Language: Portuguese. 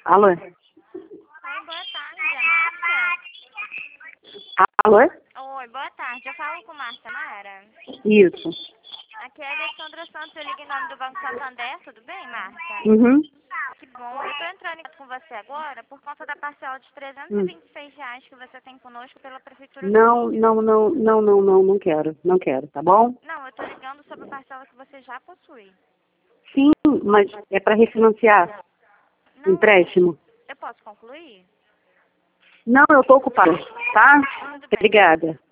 Alô? Oi, boa tarde, é Márcia? Alô? Oi, boa tarde. Eu falo com Márcia Mara. Isso. Aqui é a Alessandra Santos, eu ligo em nome do Banco Santander, tudo bem, Márcia? Uhum. Que bom. Eu tô entrando em contato com você agora por conta da parcela de R$ 326 que você tem conosco pela Prefeitura do Não, Rio. não quero. Não quero, tá bom? Não, eu tô ligando sobre a parcela que você já possui. Sim, mas é para refinanciar Não, empréstimo. eu posso concluir? Não, eu tô ocupada, tá? Tudo bem. Obrigada.